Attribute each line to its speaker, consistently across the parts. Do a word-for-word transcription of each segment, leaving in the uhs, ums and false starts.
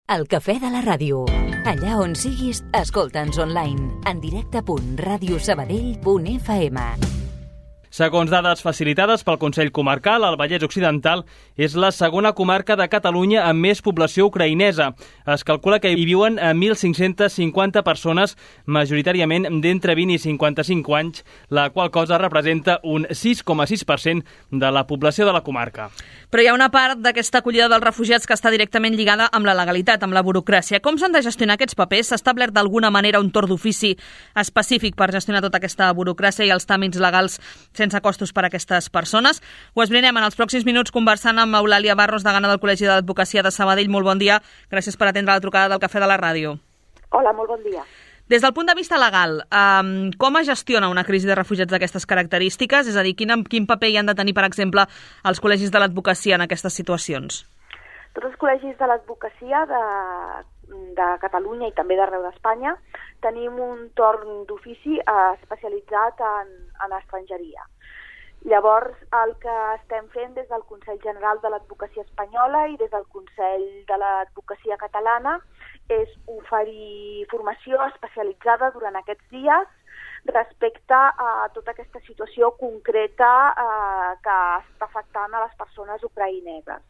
Speaker 1: El cafè de la ràdio. Allà on siguis, escolta'ns online. En directe punt ràdio sabadell punt f m.
Speaker 2: Segons dades facilitades pel Consell Comarcal, el Vallès Occidental és la segona comarca de Catalunya amb més població ucraïnesa. Es calcula que hi viuen mil cinc-cents cinquanta persones, majoritàriament d'entre vint i cinquanta-cinc anys, la qual cosa representa un sis coma sis per cent de la població de la comarca.
Speaker 3: Però hi ha una part d'aquesta acollida dels refugiats que està directament lligada amb la legalitat, amb la burocràcia. Com s'han de gestionar aquests papers? S'ha establert d'alguna manera un torn d'ofici específic per gestionar tota aquesta burocràcia i els tràmits legals sense costos per a aquestes persones? Ho esbrinem en els pròxims minuts conversant amb Eulàlia Barros, degana del Col·legi d'Advocacia de Sabadell. Molt bon dia. Gràcies per atendre la trucada del Cafè de la Ràdio.
Speaker 4: Hola, molt bon dia.
Speaker 3: Des del punt de vista legal, eh, com es gestiona una crisi de refugiats d'aquestes característiques? És a dir, quin, quin paper hi han de tenir, per exemple, els col·legis de l'advocacia en aquestes situacions?
Speaker 4: Tots els col·legis de l'advocacia de, de Catalunya i també d'arreu d'Espanya tenim un torn d'ofici eh, especialitzat en, en estrangeria. Llavors, el que estem fent des del Consell General de l'Advocacia Espanyola i des del Consell de l'Advocacia Catalana és oferir formació especialitzada durant aquests dies respecte a tota aquesta situació concreta eh, que està afectant a les persones ucraïneses.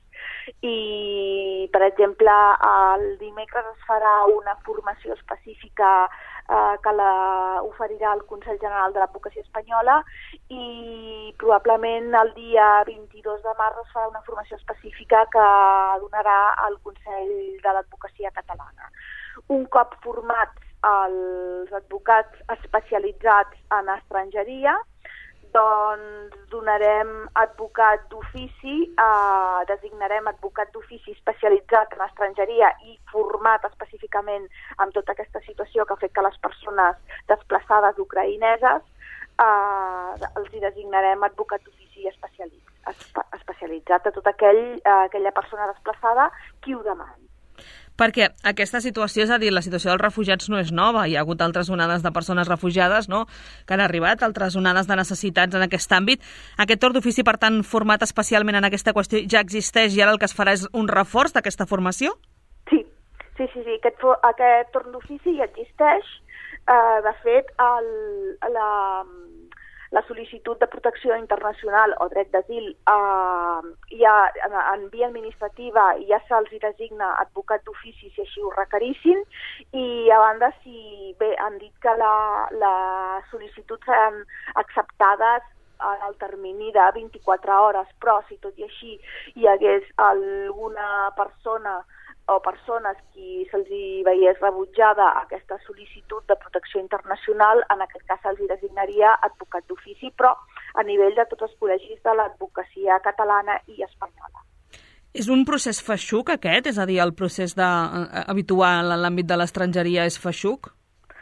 Speaker 4: I, per exemple, el dimecres es farà una formació específica eh, que la oferirà el Consell General de l'Advocacia Espanyola i probablement el dia vint-i-dos de març es farà una formació específica que donarà el Consell de l'Advocacia Catalana. Un cop formats els advocats especialitzats en estrangeria, doncs donarem advocat d'ofici, eh, designarem advocat d'ofici especialitzat en estrangeria i format específicament amb tota aquesta situació que afecta les persones desplaçades ucraïneses, eh, els hi designarem advocat d'ofici especialitzat, especialitzat a tota aquell, eh, aquella persona desplaçada qui ho demani.
Speaker 3: Perquè aquesta situació, és a dir, la situació dels refugiats no és nova. Hi ha hagut altres onades de persones refugiades, no?, que han arribat, altres onades de necessitats en aquest àmbit. Aquest torn d'ofici, per tant, format especialment en aquesta qüestió, ja existeix i ara el que es farà és un reforç d'aquesta formació?
Speaker 4: Sí, sí, sí, sí. Aquest, aquest torn d'ofici ja existeix. Uh, de fet, el, la... La sol·licitud de protecció internacional o dret d'asil eh, ja, en, en via administrativa ja se'ls designa advocat d'ofici si així ho requerissin i a banda si bé han dit que la, la sol·licitud seran acceptades en el termini de vint-i-quatre hores, però si tot i així hi hagués alguna persona o persones qui se'ls veiés rebutjada aquesta sol·licitud de protecció internacional, en aquest cas se'ls designaria advocat d'ofici, però a nivell de tots els col·legis de l'advocacia catalana i espanyola.
Speaker 3: És un procés feixuc aquest? És a dir, el procés de, uh, habitual en l'àmbit de l'estrangeria és feixuc?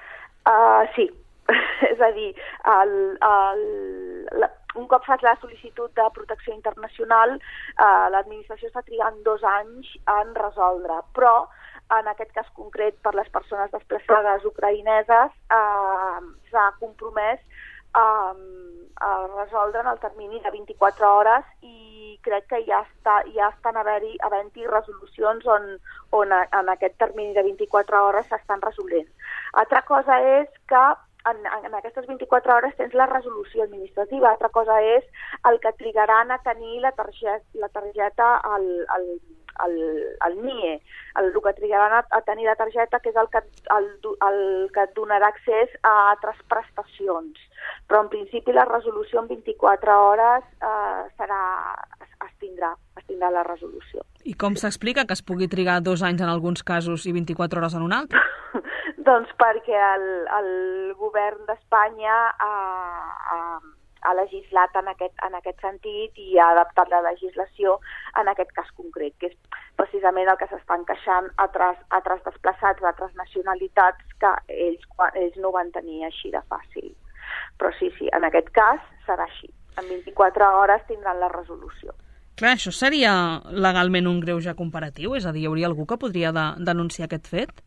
Speaker 4: Uh, sí, és a dir, el, el, la, un cop fas la sol·licitud de protecció internacional, eh, l'administració està trigant dos anys en resoldre, però en aquest cas concret per les persones desplaçades ucraïneses eh, s'ha compromès eh, a resoldre en el termini de vint-i-quatre hores i crec que ja, està, ja estan havent-hi havent-hi resolucions on, on a, en aquest termini de vint-i-quatre hores s'estan resolent. Altra cosa és que En, en aquestes vint-i-quatre hores tens la resolució administrativa. Altra cosa és el que trigaran a tenir la targeta, la targeta al, al, al, al N I E. El, el que trigaran a, a tenir la targeta, que és el que, el, el que et donarà accés a altres prestacions. Però en principi la resolució en vint-i-quatre hores eh, serà, es, es, tindrà, es tindrà la resolució.
Speaker 3: I com s'explica que es pugui trigar dos anys en alguns casos i vint-i-quatre hores en un altre?
Speaker 4: Doncs perquè el, el govern d'Espanya ha, ha, ha legislat en aquest, en aquest sentit i ha adaptat la legislació en aquest cas concret, que és precisament el que s'estan queixant altres, altres desplaçats d'altres nacionalitats que ells, ells no ho van tenir així de fàcil. Però sí, sí, en aquest cas serà així. En vint-i-quatre hores tindran la resolució.
Speaker 3: Clar, això seria legalment un greuge comparatiu? És a dir, hi hauria algú que podria de, denunciar aquest fet?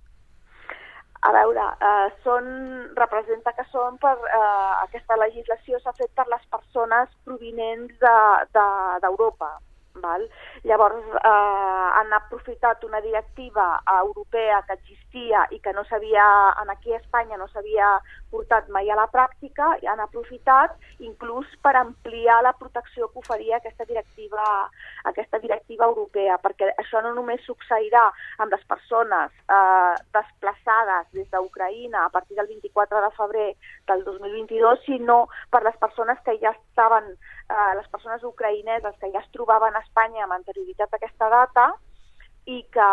Speaker 4: A veure, eh, són, representa que són per, eh, aquesta legislació s'ha fet per les persones provinents d'Europa. De, de, val? Llavors eh, han aprofitat una directiva europea que existia i que no s'havia, aquí a Espanya no s'havia portat mai a la pràctica, i han aprofitat inclús per ampliar la protecció que oferia aquesta directiva, aquesta directiva europea, perquè això no només succeirà amb les persones eh, desplaçades des d'Ucraïna a partir del vint-i-quatre de febrer del dos mil vint-i-dos, sinó per les persones que ja estaven, eh, les persones ucraïneses que ja es trobaven a Espanya amb anterioritat a aquesta data i que,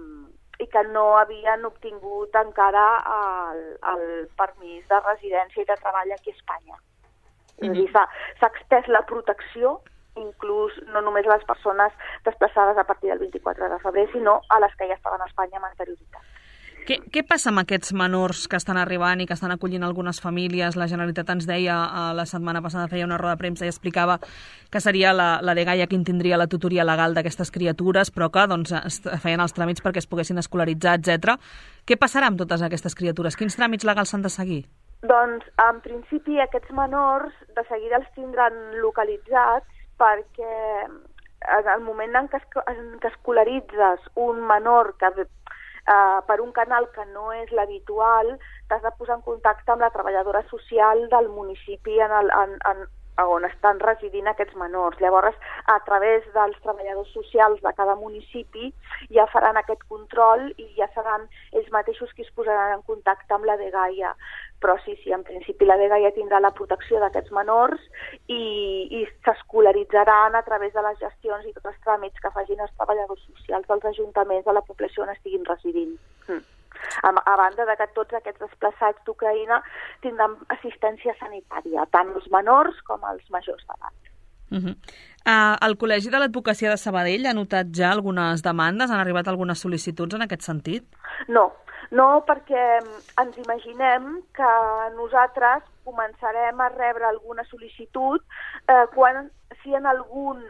Speaker 4: i que no havien obtingut encara el, el permís de residència i de treball aquí a Espanya. Mm-hmm. És a dir, s'ha, s'ha extès la protecció inclús no només a les persones desplaçades a partir del vint-i-quatre de febrer, sinó a les que ja estaven a Espanya amb anterioritat.
Speaker 3: Què, què passa amb aquests menors que estan arribant i que estan acollint algunes famílies? La Generalitat ens deia, eh, la setmana passada feia una roda de premsa i explicava que seria la, la dgaia qui en tindria la tutoria legal d'aquestes criatures, però que doncs, feien els tràmits perquè es poguessin escolaritzar, etcètera. Què passarà amb totes aquestes criatures? Quins tràmits legals s'han de seguir?
Speaker 4: Doncs, en principi, aquests menors de seguida els tindran localitzats perquè en el moment en què, es, en què escolaritzes un menor que Uh, per un canal que no és l'habitual, t'has de posar en contacte amb la treballadora social del municipi en el, en, en, on estan residint aquests menors. Llavors, a través dels treballadors socials de cada municipi ja faran aquest control i ja seran ells mateixos qui es posaran en contacte amb la dgaia. Però sí, sí, en principi la dgaia tindrà la protecció d'aquests menors i, i s'escolaritzaran a través de les gestions i tots els tràmits que facin els treballadors socials dels ajuntaments de la població on estiguin residint. Mm. A, a banda de que tots aquests desplaçats d'Ucraïna tindran assistència sanitària, tant els menors com els majors d'edat.
Speaker 3: Uh-huh. uh, el Col·legi de l'Advocacia de Sabadell ha notat ja algunes demandes? Han arribat algunes sol·licituds en aquest sentit?
Speaker 4: No, no, perquè ens imaginem que nosaltres començarem a rebre alguna sol·licitud eh, quan, si en algun,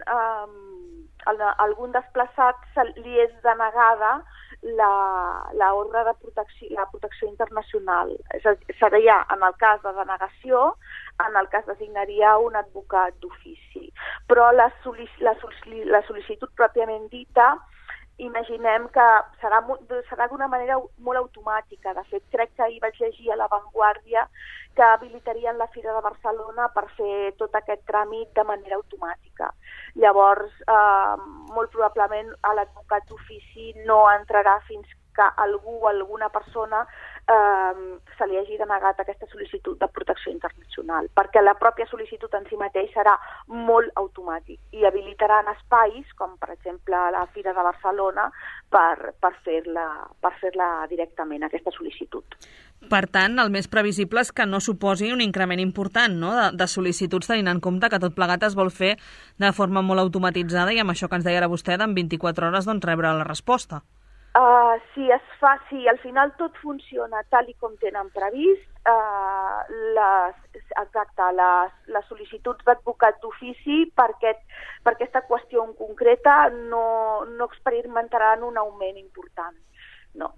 Speaker 4: eh, algun desplaçat li és denegada la, la ordre de protecció, la protecció internacional. És a dir, seria en el cas de denegació, en el cas designaria un advocat d'ofici. Però la, sol·lic la, sol·lic la sol·licitud pròpiament dita, imaginem que serà, serà d'una manera molt automàtica. De fet, crec que ahir vaig llegir a La Vanguardia que habilitarien la Fira de Barcelona per fer tot aquest tràmit de manera automàtica. Llavors, eh, molt probablement l'advocat d'ofici no entrarà fins que algú o alguna persona eh, se li hagi denegat aquesta sol·licitud de protecció internacional, perquè la pròpia sol·licitud en si mateix serà molt automàtic i habilitaran espais, com per exemple la Fira de Barcelona, per, per fer-la per fer-la directament, aquesta sol·licitud.
Speaker 3: Per tant, el més previsible és que no suposi un increment important, no?, de, de sol·licituds, tenint en compte que tot plegat es vol fer de forma molt automatitzada i amb això que ens deia ara vostè, en vint-i-quatre hores doncs, rebre la resposta.
Speaker 4: Uh, si es fa, si al final tot funciona tal i com tenen previst, uh, les, exacte, les, les sol·licituds d'advocat d'ofici per, aquest, per aquesta qüestió en concreta no, no experimentaran un augment important. No.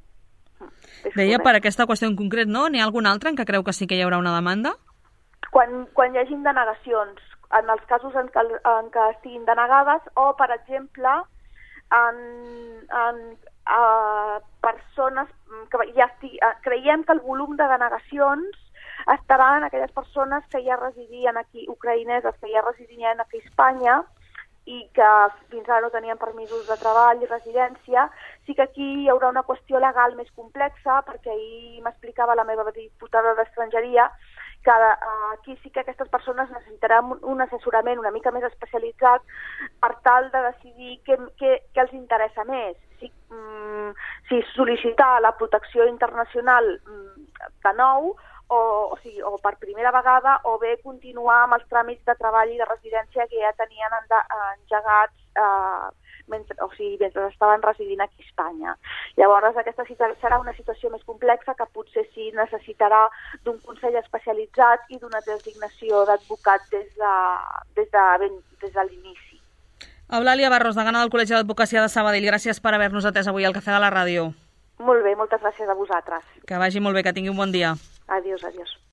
Speaker 3: Deia per aquesta qüestió en concret, no? N'hi ha algun altre en què creu que sí que hi haurà una demanda?
Speaker 4: Quan, quan hi hagin denegacions, en els casos en què, en què estiguin denegades, o, per exemple, en, en uh, persones que ja estigui, uh, creiem que el volum de denegacions estarà en aquelles persones que ja residien aquí, ucraïneses, que ja residien aquí a Espanya, i que fins ara no tenien permisos de treball i residència. Sí que aquí hi haurà una qüestió legal més complexa, perquè ahir m'explicava la meva diputada d'Estrangeria que aquí sí que aquestes persones necessitaran un assessorament una mica més especialitzat per tal de decidir què, què, què els interessa més. Si, mm, si sol·licitar la protecció internacional mm, de nou, O, o, sigui, o per primera vegada, o bé continuar amb els tràmits de treball i de residència que ja tenien engegats eh, mentre, o sigui, mentre estaven residint aquí a Espanya. Llavors, aquesta serà una situació més complexa que potser sí necessitarà d'un consell especialitzat i d'una designació d'advocat des de, des de, des de l'inici.
Speaker 3: Eulàlia Barros, degana del Col·legi d'Advocacia de Sabadell, gràcies per haver-nos atès avui al Cafè de la Ràdio.
Speaker 4: Molt bé, moltes gràcies a vosaltres.
Speaker 3: Que vagi molt bé, que tingui un bon dia.
Speaker 4: Adiós, adiós.